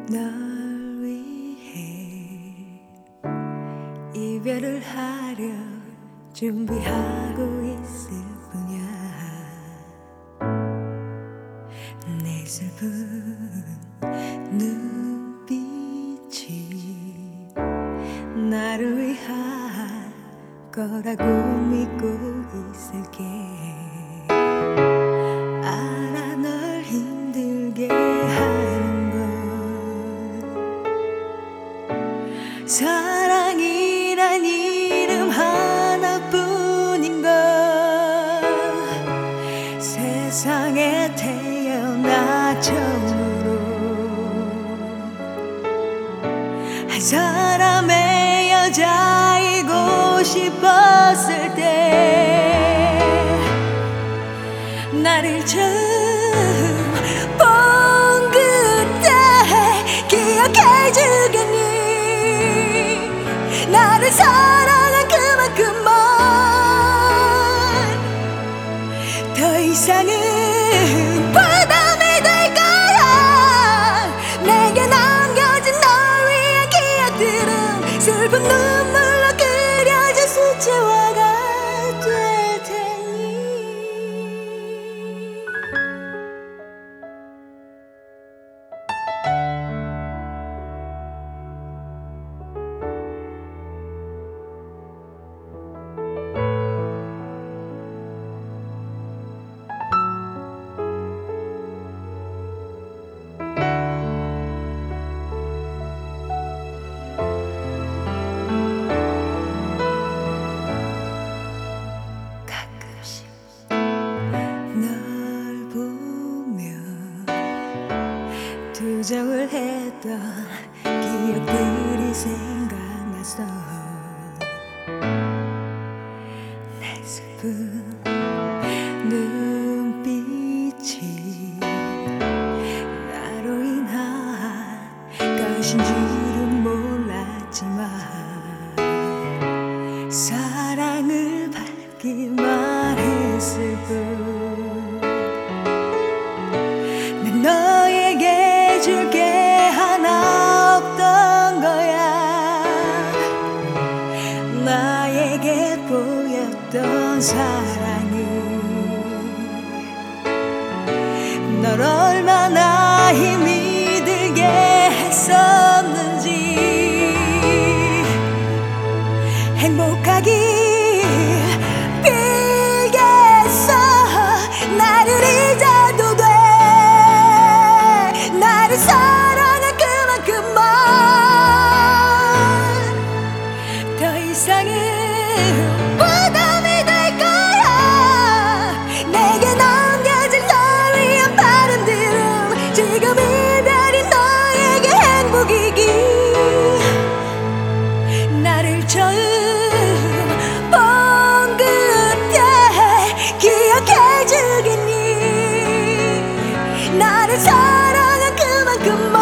널 위해 이별을 하려 준비하고 있을 뿐이야. 내 슬픈 눈빛이 나를 위한 거라고 믿고 있을게. 알아, 널 힘들게 하는 건 사랑이란 이름 하나뿐인 걸. 세상에 태어나 처음으로 한 사람의 여자이고 싶었을 때, 나를 처음 본 그때 기억해 주겠니? 나를 사랑한 그만큼만. 더 이상은 부담이 될 거야. 내게 남겨진 널 위한 기억들은 슬픈 눈물로 그려진 수채화가 될 테니. 널 보면 투정을 했던 기억들이 생각났어. 내 슬픈 눈빛이 나로 인한 것인 줄은 몰랐지만 사랑을 받기만 했을 뿐. 난 너에게 줄 게 하나 없던 거야. 나에게 보였던 사랑이 널 얼마나 힘이 들게 했었는지. 행복하길 빌겠어. 나를 잊어도 돼. 나를 사랑한 그만큼만. 더 이상은 부담이 될 거야. 내게 남겨진 널 위한 바람들은 지금 이별이 너에게 행복이기. 나를 처음 본 그때 기억해 주겠니? 나를 사랑한 그만큼만.